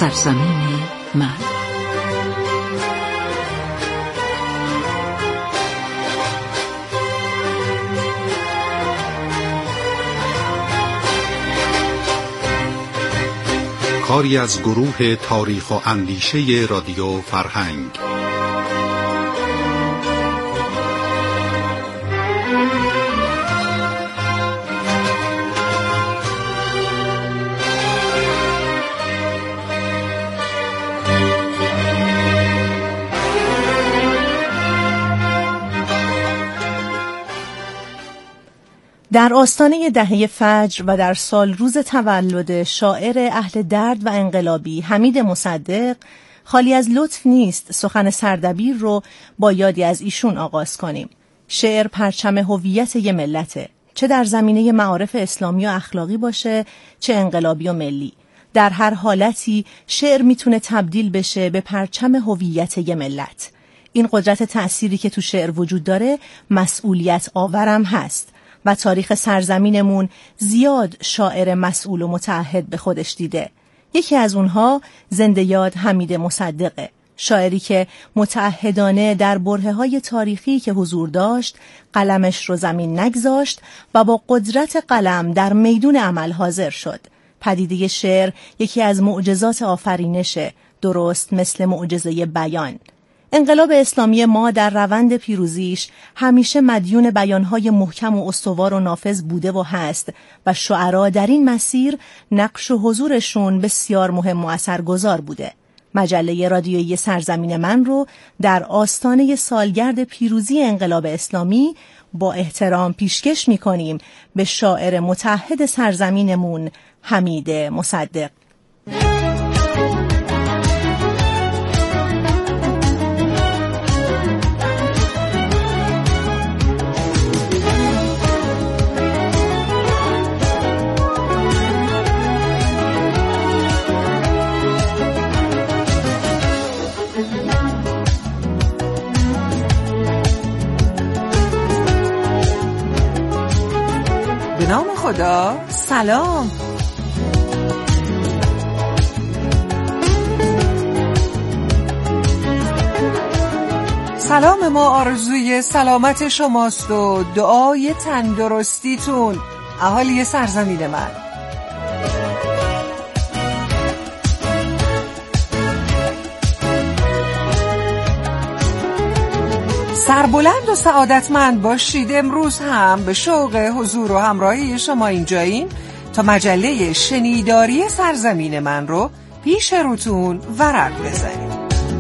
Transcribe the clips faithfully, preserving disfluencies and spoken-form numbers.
سرزمین من. کاری از گروه تاریخ و اندیشه رادیو فرهنگ. در آستانه دهه فجر و در سال روز تولد شاعر اهل درد و انقلابی حمید مصدق، خالی از لطف نیست سخن سردبیر رو با یادی از ایشون آغاز کنیم. شعر پرچم هویت یه ملته، چه در زمینه معارف اسلامی و اخلاقی باشه، چه انقلابی و ملی. در هر حالتی شعر میتونه تبدیل بشه به پرچم هویت یه ملت. این قدرت تأثیری که تو شعر وجود داره مسئولیت آورم هست و تاریخ سرزمینمون زیاد شاعر مسئول و متعهد به خودش دیده. یکی از اونها زنده یاد حمید مصدقه، شاعری که متعهدانه در برهه‌های تاریخی که حضور داشت قلمش رو زمین نگذاشت و با قدرت قلم در میدون عمل حاضر شد. پدیده شعر یکی از معجزات آفرینشه، درست مثل معجزه بیان. انقلاب اسلامی ما در روند پیروزیش همیشه مدیون بیانهای محکم و استوار و نافذ بوده و هست و شعرا در این مسیر نقش و حضورشون بسیار مهم و اثرگذار بوده. مجله رادیویی سرزمین من رو در آستانه سالگرد پیروزی انقلاب اسلامی با احترام پیشکش می‌کنیم به شاعر متعهد سرزمینمون حمید مصدق. به نام خدا. سلام. سلام ما آرزوی سلامت شماست و دعای تندرستیتون اهالی سرزمین من. سربلند و سعادتمند باشید. امروز هم به شوق حضور و همراهی شما اینجاییم تا مجله شنیداری سرزمین من رو پیش روتون ورق بزنیم.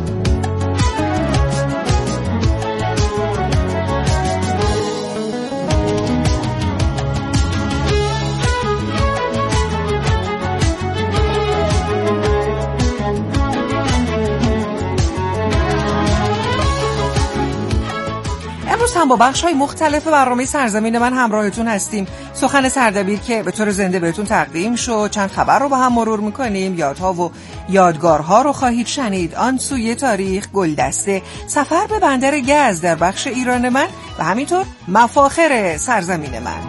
هم با بخش‌های مختلف برنامه سرزمین من همراهتون هستیم. سخن سردبیر که به طور زنده بهتون تقدیم شد، چند خبر رو با هم مرور می‌کنیم، یادها و یادگارها رو خواهید شنید، آن سوی تاریخ، گلدسته، سفر به بندر گز در بخش ایران من و همینطور مفاخر سرزمین من.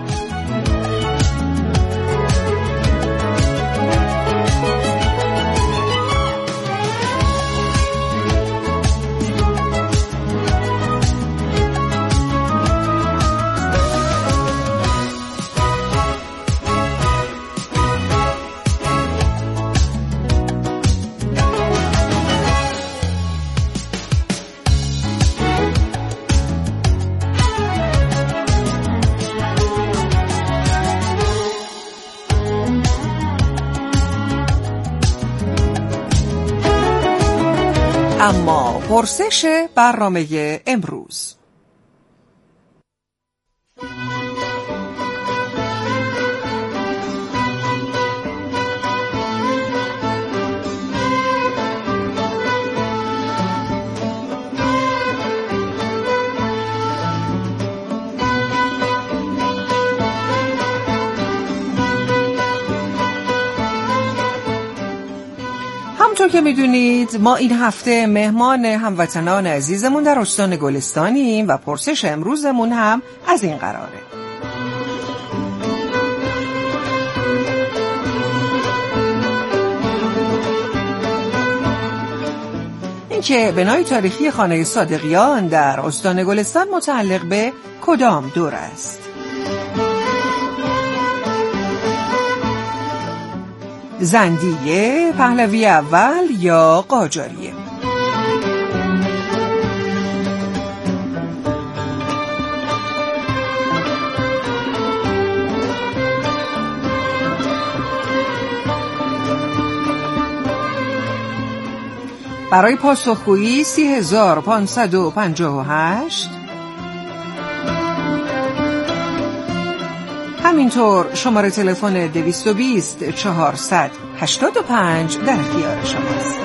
اما پرسش برنامه امروز. همونطور که میدونید ما این هفته مهمان هموطنان عزیزمون در استان گلستانیم و پرسش امروزمون هم از این قراره. اینکه بنای تاریخی خانه صادقیان در استان گلستان متعلق به کدام دور است؟ زندیه، پهلوی اول یا قاجاریه؟ برای پاسخگویی سی هزار پانصد و پنجاه و هشت، همینطور شماره تلفن دویست و بیست چهارصد هشتاد و پنج در اختیار شماست.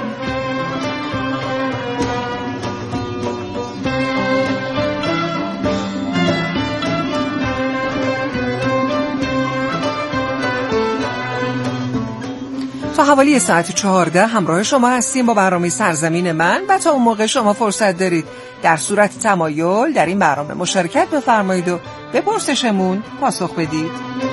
تا حوالی ساعت چهارده همراه شما هستیم با برنامه سرزمین من و تا اون موقع شما فرصت دارید در صورت تمایل در این برنامه مشارکت بفرمایید و به پرسشمون پاسخ بدید.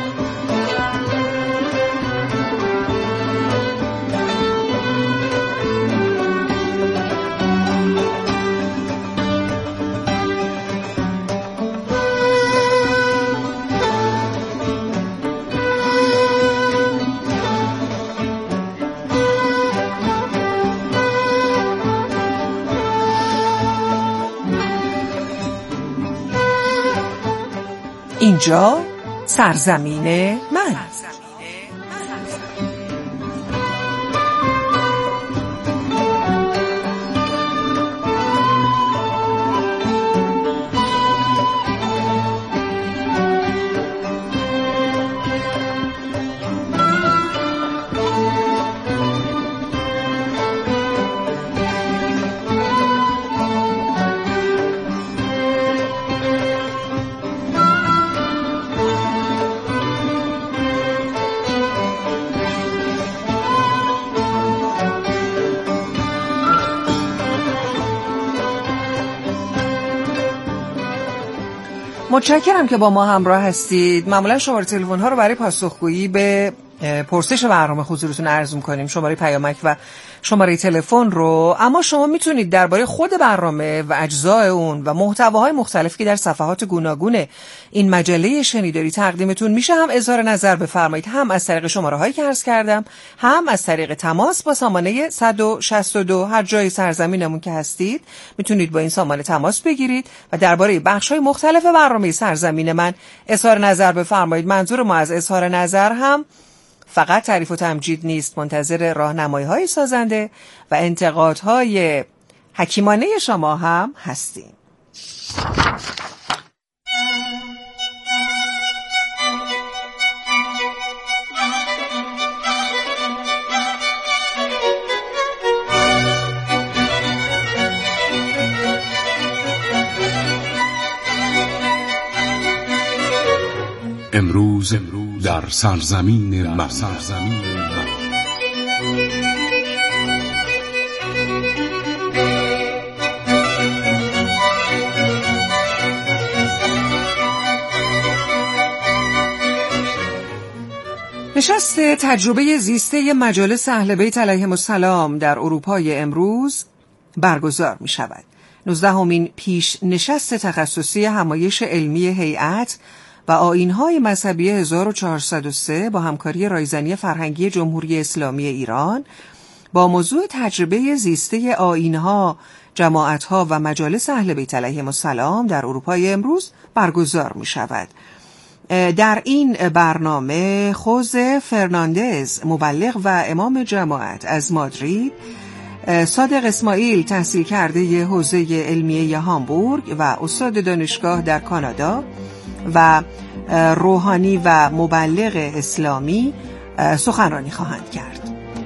اینجا سرزمین من. متشکرم که با ما همراه هستید. معمولا شماره تلفن ها رو برای پاسخگویی به پرسش برنامه حضورتون عرض می‌کنیم، شماره پیامک و شماره تلفن رو، اما شما میتونید درباره خود برنامه و اجزای اون و محتواهای مختلفی که در صفحات گوناگون این مجله شنیداری تقدیمتون میشه هم اظهار نظر بفرمایید، هم از طریق شماره هایی که عرض کردم، هم از طریق تماس با سامانه صد و شصت و دو. هر جای سرزمینمون که هستید میتونید با این سامانه تماس بگیرید و درباره بخش‌های مختلف برنامه سرزمین من اظهار نظر بفرمایید. منظور ما از اظهار نظر هم فقط تعریف و تمجید نیست، منتظر راهنمایی‌های سازنده و انتقادهای حکیمانه شما هم هستیم. امروز در سرزمین من. نشست تجربه زیسته مجالس اهل بیت علیهم السلام در اروپای امروز برگزار می شود. نوزدهمین پیش نشست تخصصی همایش علمی هیئت و آیین‌های مذهبی هزار و چهارصد و سه با همکاری رایزنی فرهنگی جمهوری اسلامی ایران با موضوع تجربه زیسته آیین‌ها، جماعت‌ها و مجالس اهل بیت علیهم السلام در اروپای امروز برگزار می شود. در این برنامه خوزه فرناندز، مبلغ و امام جماعت از مادرید، صادق اسماعیل، تحصیل کرده حوزه علمیه هامبورگ و استاد دانشگاه در کانادا، و روحانی و مبلغ اسلامی سخنرانی خواهند کرد.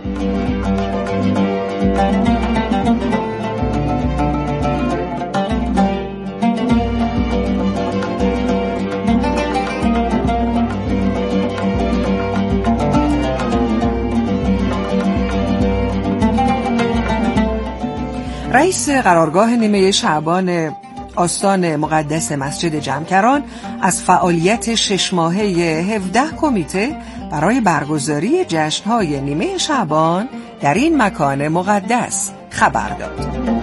رئیس قرارگاه نیمه شعبان آستان مقدس مسجد جمکران از فعالیت شش ماهه هفده کمیته برای برگزاری جشن‌های نیمه شعبان در این مکان مقدس خبر داد.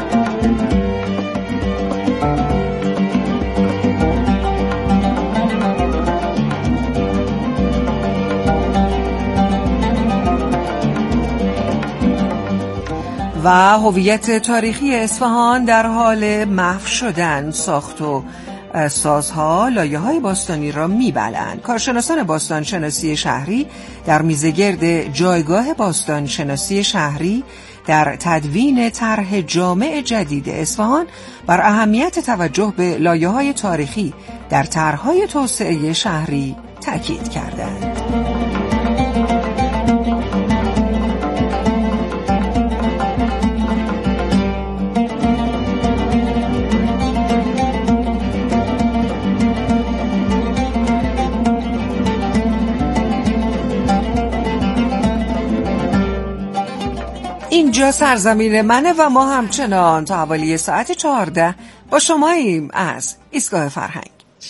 و هویت تاریخی اصفهان در حال محو شدن. ساخت و سازها لایه‌های باستانی را می‌بلند. کارشناسان باستان شناسی شهری در میزگرد جایگاه باستان شناسی شهری در تدوین طرح جامع جدید اصفهان بر اهمیت توجه به لایه‌های تاریخی در طرح‌های توسعه شهری تاکید کردند. اینجا سرزمین منه و ما همچنان تا حوالی ساعت چهارده با شماییم از ایستگاه فرهنگ.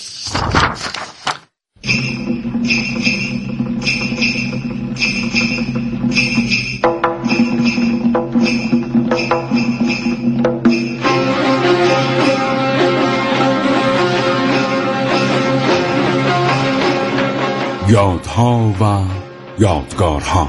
یادها و یادگارها.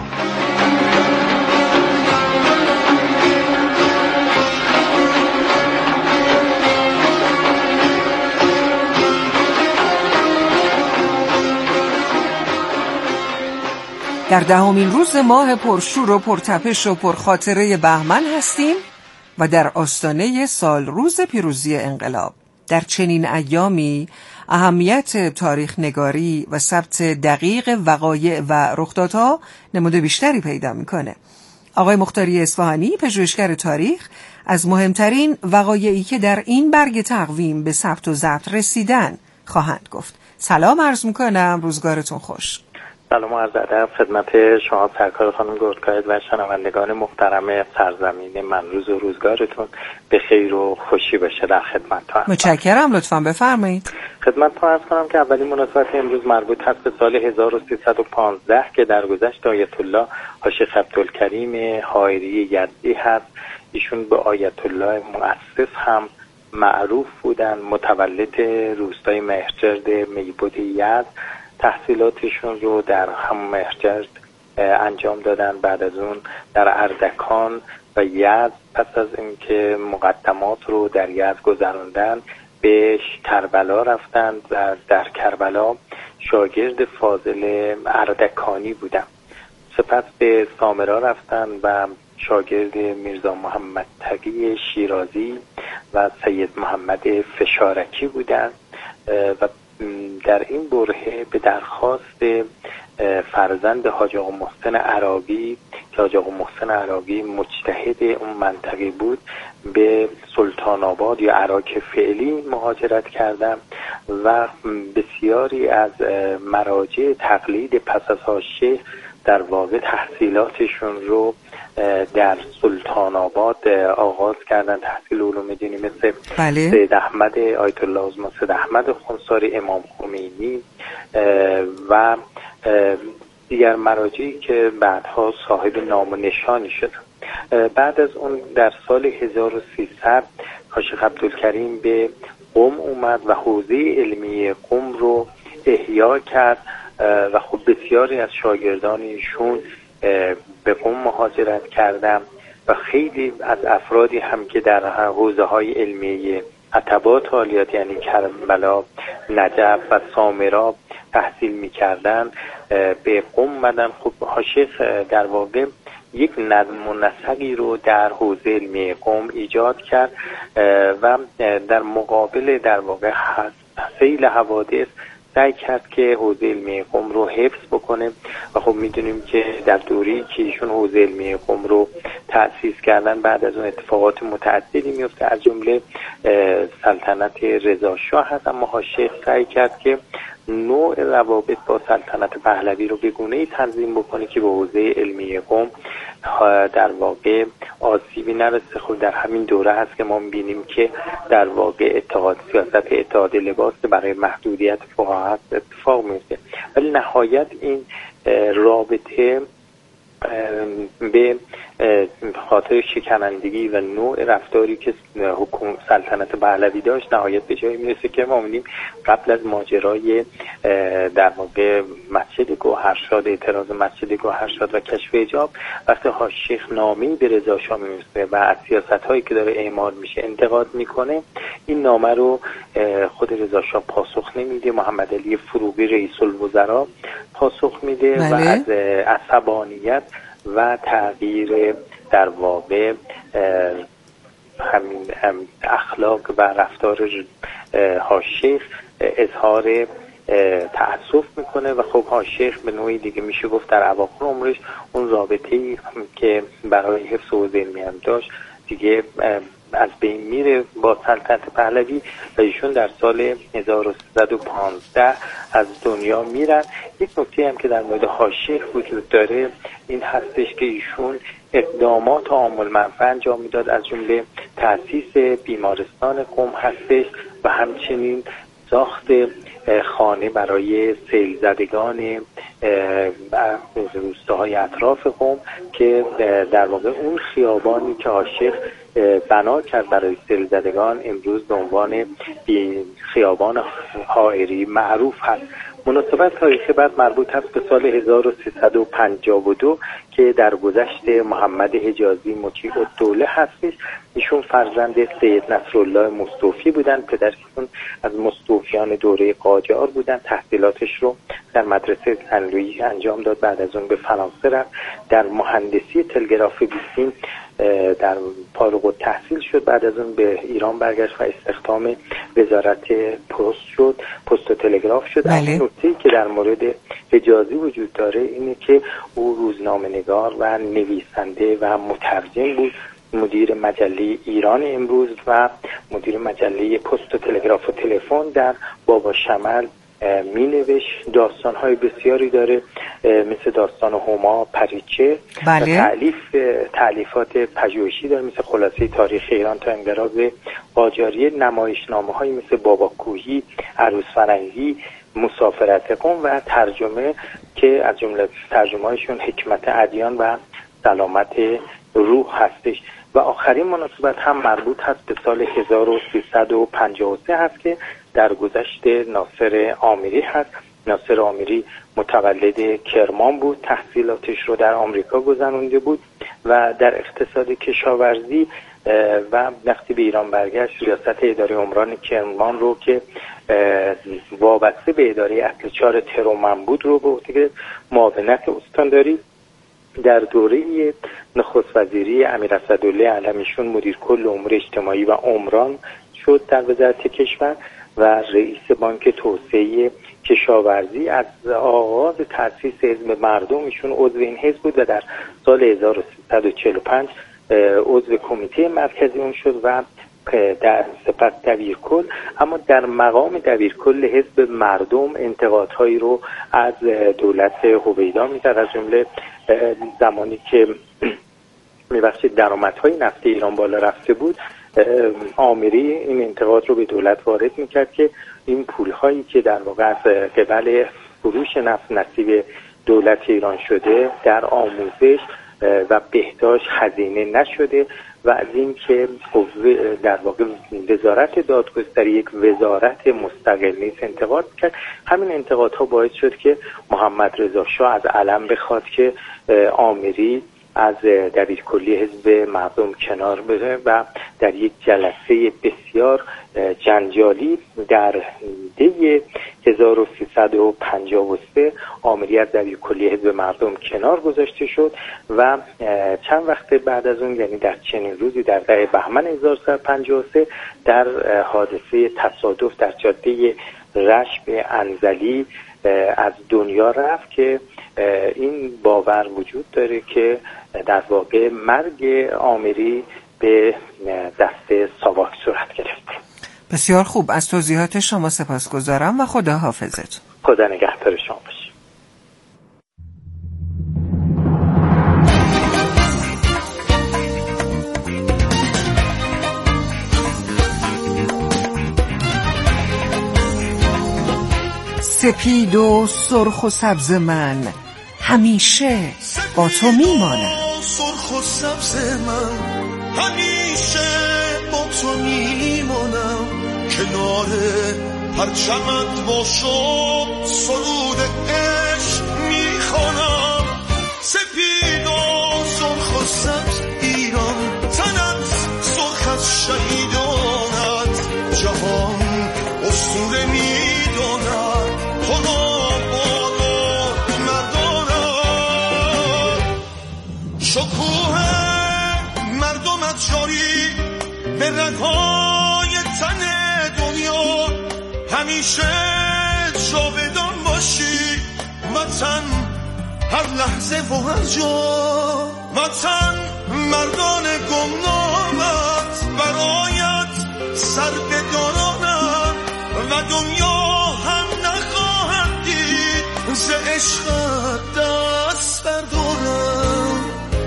در دهمین روز ماه پرشور و پرتپش و پرخاطره بهمن هستیم و در آستانه سال روز پیروزی انقلاب. در چنین ایامی اهمیت تاریخ نگاری و ثبت دقیق وقایع و رخدادها نمود بیشتری پیدا میکنه. آقای مختاری اصفهانی، پژوهشگر تاریخ، از مهمترین وقایعی که در این برگ تقویم به ثبت و ضبط رسیدن خواهند گفت. سلام عرض میکنم، روزگارتون خوش. سلام و عرض ادب خدمت شما سرکار خانم گردکاید و شنوندگان محترم سرزمین من. روز و روزگارتون به خیر و خوشی باشه. در خدمتتون. متشکرم، لطفاً بفرمایید. خدمتتون عرض کنم که اولین مناسبت امروز مربوط هست به سال هزار و سیصد و پانزده که درگذشت آیت الله حاج عبدالکریم حائری یزدی هست. ایشون به آیت الله مؤسس هم معروف بودن. متولد روستای مهرجرد میبود یزد، تحصیلاتشون رو در هم مهرجرد انجام دادن. بعد از اون در اردکان و یزد پس از اینکه مقدمات رو در یزد گذراندن به کربلا رفتن و در کربلا شاگرد فاضل اردکانی بودن. سپس به سامرا رفتن و شاگرد میرزا محمد تقی شیرازی و سید محمد فشارکی بودن و در این برهه به درخواست فرزند حاج آقا محسن عراقی که حاج آقا محسن عراقی مجتهد اون منطقه بود به سلطان آباد یا عراق فعلی مهاجرت کردن و بسیاری از مراجع تقلید پس از حاجی در واقع تحصیلاتشون رو در سلطان آباد آغاز کردن. تحصیل علوم دینی مثل بله. سید احمد آیت الله عظمی، سید احمد خنثاری، امام خمینی و دیگر مراجعی که بعدها صاحب نام و نشانی شدن. بعد از اون در سال هزار و سیصد حاج عبدالکریم به قم اومد و حوزه علمی قم رو احیا کرد و خب بسیاری از شاگردان ایشون به قم مهاجرت کردن و خیلی از افرادی هم که در حوزه های علمی عتبات عالیات یعنی کربلا، نجف و سامرا تحصیل می‌کردن به قم مدن. خب حاشیخ در واقع یک نظم و نسقی رو در حوزه علمی قم ایجاد کرد و در مقابل در واقع سیل حوادث سعی کرد که حوزه علمی قم رو حفظ بکنه و خب میدونیم که در دوری که ایشون حوزه علمی قم رو تأسیس کردن بعد از اون اتفاقات متعددی میفته، از جمله سلطنت رضا شاه هست، اما حاشیخ سعی کرد که نوع روابط با سلطنت پهلوی رو به گونه‌ای تنظیم بکنه که به حوزه علمی قم در واقع آسیبی نرسه. خب در همین دوره هست که ما می‌بینیم که در واقع اتحاد سیاست اتحاد لباس برای محدودیت فقاهت اتفاق میفته، ولی نهایت این رابطه به خاطر شکنندگی و نوع رفتاری که حکومت سلطنت پهلوی داشت نهایت به جایی میرسه که ما می‌بینیم قبل از ماجرای در مورد مسجد گوهرشاد، اعتراض مسجد گوهرشاد و کشف حجاب، وقتی هاشیخ نامه‌ای به رضا شاه می‌نویسه و از سیاست‌هایی که داره اعمال میشه انتقاد میکنه، این نامه رو خود رضا شاه پاسخ نمیده، محمد علی فروغی رئیس الوزراء پاسخ میده بله. و از عصبانیت و تغییر در واقع همین اخلاق و رفتار هاشیخ اظهار تأسف میکنه و خب هاشیخ به نوعی دیگه میشه گفت در اواخر عمرش اون رابطه‌ای که برای حفظ حوزه علمی هم داشت دیگه از بین میره با سلطنت پهلوی و ایشون در سال هزار و سیصد و پانزده از دنیا میرن. یک نکته هم که در مورد هاشیخ وجود داره این هستش که ایشون اقدامات عامل منفعه انجام میداد، از جمله تأسیس بیمارستان قم هستش و همچنین ساخت خانه برای سیل زدگان روستاهای اطراف قم که در واقع اون خیابانی که هاشیخ بنا کرد برای سیل زدگان امروز به عنوان خیابان حائری معروف هست. مناسبت تاریخی بعد مربوط هست به سال هزار و سیصد و پنجاه و دو که در گذشت محمد حجازی مطیع الدوله هستش. ایشون فرزند سید نصرالله مستوفی بودن، پدرشون از مستوفیان دوره قاجار بودن. تحصیلاتش رو در مدرسه سنلویی انجام داد، بعد از اون به فرانسه رفت، در مهندسی تلگراف بیسیم در فارغ التحصیل شد، بعد از اون به ایران برگشت و استخدام وزارت پست شد، پست و تلگراف شد. بله. نکته‌ای که در مورد حجازی وجود داره اینه که او روزنامه‌نگار و نویسنده و مترجم بود، مدیر مجله ایران امروز و مدیر مجله پست و تلگراف و تلفن در بابا شمل می نوشت. داستان‌های بسیاری داره مثل داستان هما پریچه. بله. و تألیف تألیفات پژوهشی داره مثل خلاصه تاریخ ایران تا انقراض قاجاریه، نمایشنامه‌هایی مثل بابا کوهی، عروس فرنگی، مسافرت قم و ترجمه که از جمله ترجمه‌هایشون حکمت ادیان و سلامت روح هستش. و آخرین مناسبت هم مربوط هست به سال هزار و سیصد و پنجاه و سه هست که در گذشت ناصر آمری هست. ناصر آمری متولد کرمان بود، تحصیلاتش رو در آمریکا گذرونده بود و در اقتصاد کشاورزی و وقتی به ایران برگشت ریاست اداره عمران کرمان رو که وابسته به اداره اصل چهار ترومن بود رو به عهده گرفت. معاونت استانداری در دوره نخست وزیری امیر اسدالله علمیشون مدیر کل امور اجتماعی و عمران شد در وزارت کشور و رئیس بانک توسعه کشاورزی. از آغاز تأسیس حزب مردم ایشون عضو این حزب بود و در سال هزار و سیصد و چهل و پنج عضو کمیته مرکزی اون شد و در سپس دبیرکل. اما در مقام دبیرکل حزب مردم انتقادهایی رو از دولت هویدا می‌کرد، از جمله زمانی که می‌بخشید درآمدهای نفت ایران بالا رفته بود، آمری این انتقاد رو به دولت وارد می‌کرد که این پول‌هایی که در واقع از قبل فروش نفت نصیب دولت ایران شده در آموزش و بهداشت هزینه نشده و از این که در واقع وزارت دادگستری یک وزارت مستقل نیست انتقاد کرد. همین انتقادها باعث شد که محمد رضا شاه از علم بخواد که آمری از دبیرکلی حزب مردم کنار بره و در یک جلسه بسیار جنجالی در دی هزار و سیصد و پنجاه و سه آمری از دبیرکلی حزب مردم کنار گذاشته شد و چند وقت بعد از اون، یعنی در چنین روزی در ده بهمن هزار و سیصد و پنجاه و سه در حادثه تصادف در جاده رشب انزلی از دنیا رفت که این باور وجود داره که در واقع مرگ آمری به دست ساواک صورت گرفته. بسیار خوب، از توضیحات شما سپاسگزارم و خدا حافظتون. خدا نگهدار شما باشه. سپید و سرخ و سبز من همیشه با تو میمانم. سرخ و سبز من همیشه با تو میمونم، کنار پرچمت با شوق سرود عشق میخوانم. سپید و سرخ و سبز ایران، تنت سرخ از شهیدانت، جهان اسطوره میداند تو را بالا مردانت. شکوه مردمت جاری به رگهای تن دنیا، همیشه جاودان باشی وطن هر لحظه و هر جا. وطن مردان گمنامت برایت سر بدارانم و دنیا هم نخواهد دید ز عشقت دست بردارم.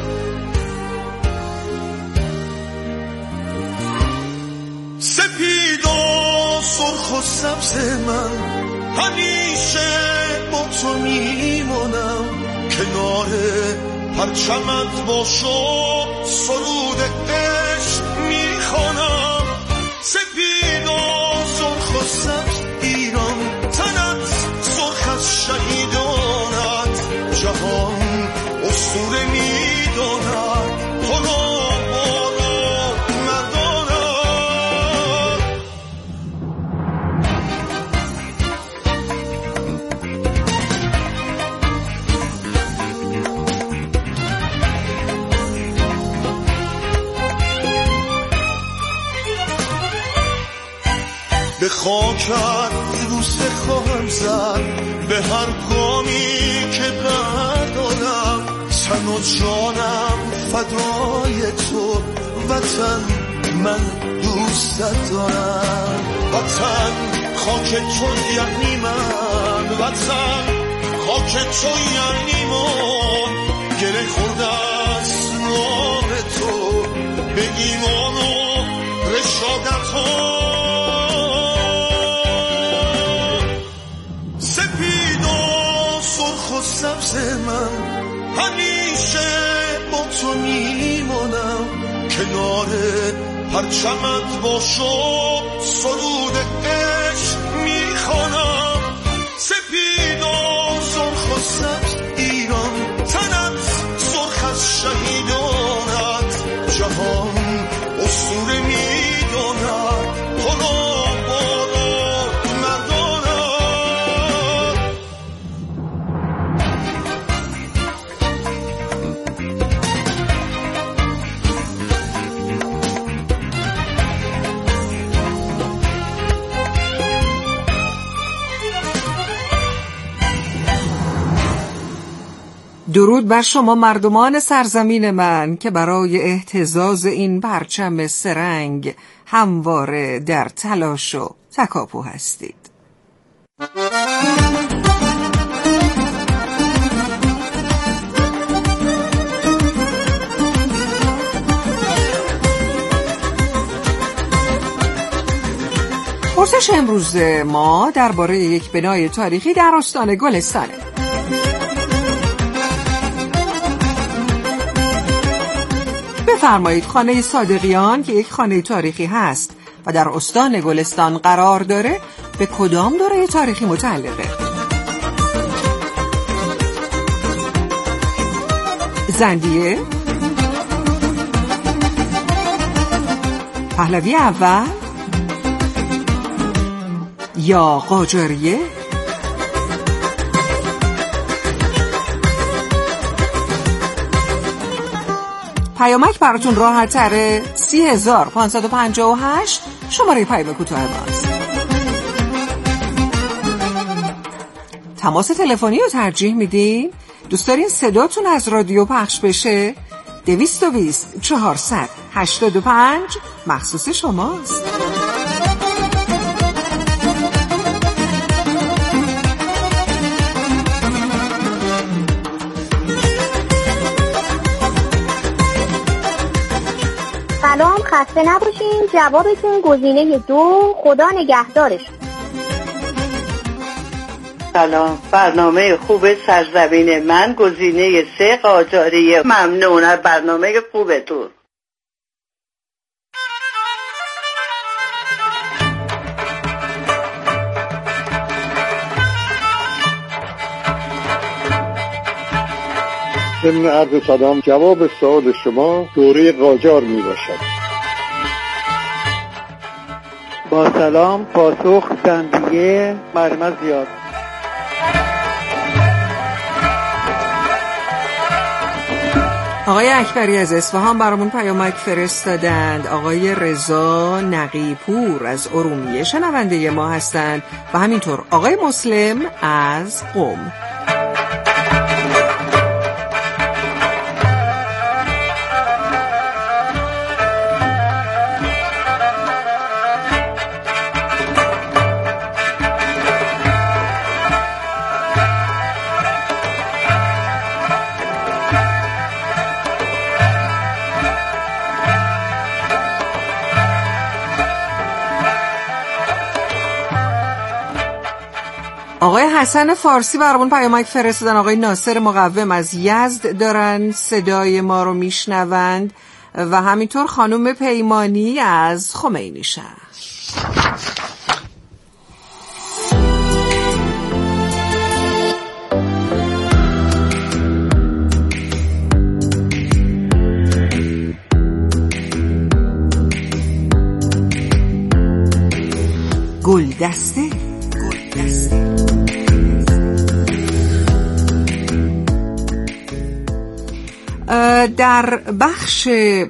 سپید و سرخ و سبز من همیشه با تو میمونم، کنار پرچمت با شوق سرود عشق میخوانم. سپید و سرخ و سبز ایران، تنت سرخ از شهیدانت، جهان اسطوره میداند تو را بالا مردانت. به خاکت بوسه خواهم زد به هر گامی که بردارم، تن و جانم فدای تو وطن من دوستت دارم. وطن خاک تو یعنی من، وطن خاک تو یعنی من، گره خورده است نام تو به ایمان و رشادت ها. سبز من همیشه با تو میمونم، کنار پرچمت با شوق سرود عشق میخوانم. سپید و سرخ و سبز ایران، تنت سرخ از شهیدانت، جهان اسطوره میداند تو را بالا مردانت. درود بر شما مردمان سرزمین من که برای اهتزاز این پرچم سرنگ همواره در تلاش و تکاپو هستید. پرسش امروز ما درباره یک بنای تاریخی در استان گلستانه. بفرمایید خانه صادقیان که یک خانه تاریخی هست و در استان گلستان قرار داره به کدام دوره تاریخی متعلقه؟ زندیه؟ پهلوی اول؟ یا قاجاریه؟ پیامک براتون راحت تره. سی هزار پانصد و پنجاه و هشت شماره پیام کوتاه ماست. تماس تلفنی رو ترجیح میدین؟ دوست دارین صداتون از رادیو پخش بشه؟ دویست و بیست چهارصد هشتاد و پنج مخصوص شماست. سلام، خسته نباشین. جوابتون گزینه دو، خدا نگهدارش. سلام. برنامه خوب سرزمین من گزینه سه قاجاریه. ممنون از برنامه خوبتون. ضمن عرض سلام، جواب سوال شما دوره قاجار می باشد. با سلام، پاسخ زندگی مرمز زیاد. آقای اکبری از اصفهان برامون پیامک فرستادند. آقای رضا نقیپور از ارومیه شنونده ما هستند و همینطور آقای مسلم از قم. آقای حسن فارسی برامون پیامک فرستادن. آقای ناصر مقوم از یزد دارن صدای ما رو میشنوند و همینطور خانم پیمانی از خمینی شهر. گلدسته گلدسته در بخش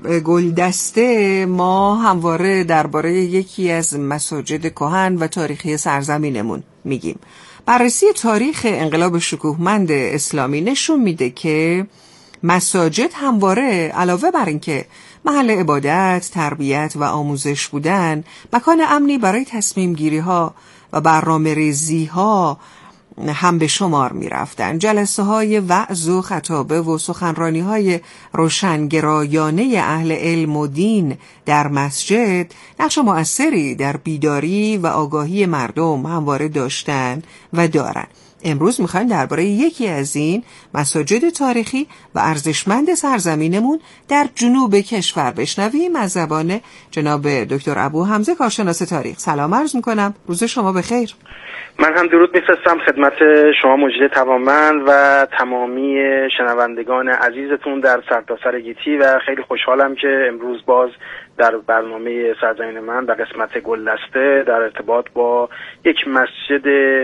گلدسته ما همواره درباره یکی از مساجد کهن و تاریخی سرزمینمون میگیم. بررسی تاریخ انقلاب شکوهمند اسلامی نشون میده که مساجد همواره علاوه بر اینکه محل عبادت، تربیت و آموزش بودن، مکان امنی برای تصمیم گیری ها و برنامه ریزی ها هم به شمار می رفتن. جلسه های وعظ و خطابه و سخنرانی های روشنگرایانه اهل علم و دین در مسجد نقش مؤثری در بیداری و آگاهی مردم همواره داشتن و دارن. امروز میخوایم درباره یکی از این مساجد تاریخی و ارزشمند سرزمینمون در جنوب کشور بشنویم از زبان جناب دکتر ابو حمزه کارشناس تاریخ. سلام عرض میکنم، روز شما بخیر. من هم درود میفرستم خدمت شما مجید توانمند و تمامی شنوندگان عزیزتون در سرتاسر گیتی و خیلی خوشحالم که امروز باز در برنامه سرزمین من و قسمت گلدسته در ارتباط با یک مسجد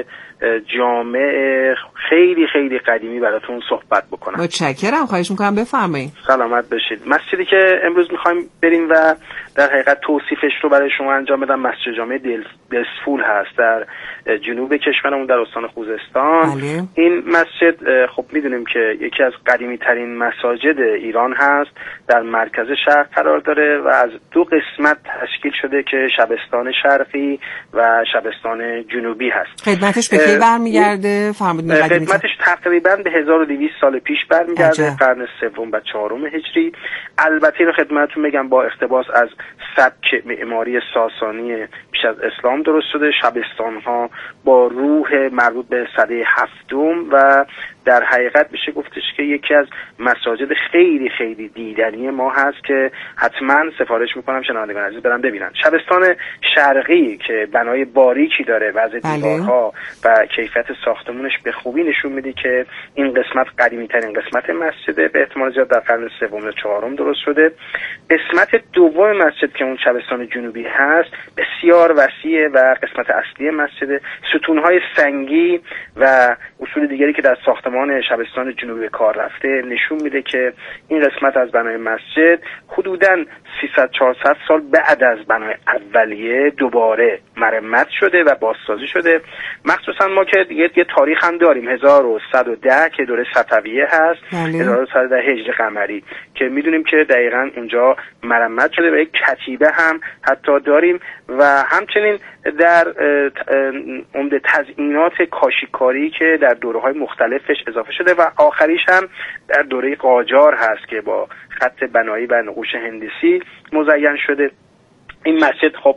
جامع خیلی خیلی قدیمی براتون صحبت بکنم. متشکرم، خواهش میکنم بفرمایید. سلامت باشید. مسجدی که امروز میخوایم بریم و در حقیقت توصیفش رو برای شما انجام بدم مسجد جامع دلسفول هست در جنوب کشورمون در استان خوزستان. بله. این مسجد خب میدونیم که یکی از قدیمی ترین مساجد ایران هست، در مرکز شهر قرار داره و از دو قسمت تشکیل شده که شبستان شرقی و شبستان جنوبی هست. خدمتش به کی برمیگرده؟ فرمودید. خدمتش تقریبا به هزار و دویست سال پیش برمیگرده، قرن سوم و چهارم هجری. البته اینو خدمتتون میگم با اقتباس از سبک معماری ساسانی پیش از اسلام درست شده. شبستان‌ها با روح مربوط به سده هفتم و در حقیقت میشه گفتش که یکی از مساجد خیلی خیلی دیدنی ما هست که حتما سفارش میکنم شنوندگان عزیز برن ببینن. شبستان شرقی که بنای باریکی داره، وضع دیوارها و کیفیت ساختمونش به خوبی نشون میده که این قسمت قدیمی ترین قسمت مسجده، به احتمال زیاد در قرن سوم و چهارم درست شده. قسمت دوم مسجد که اون شبستان جنوبی هست بسیار وسیع و قسمت اصلی مسجد ستونهای سنگی و اصول دیگری که در ساختمان شبستان جنوبی کار رفته نشون میده که این قسمت از بنای مسجد حدوداً سیصد چهارصد سال بعد از بنای اولیه دوباره مرمت شده و بازسازی شده. مخصوصا ما که دیگه یه تاریخ هم داریم هزار و صد و ده که دوره صفویه هست، هزار و صد و ده هجری قمری که میدونیم که دقیقاً اونجا مرمت شده و یک کتیبه هم حتی داریم و همچنین در عمده تزیینات کاشیکاری که در دوره‌های مختلفش اضافه شده و آخریش هم در دوره قاجار هست که با خط بنایی و نقوش هندسی مزین شده. این مسجد خب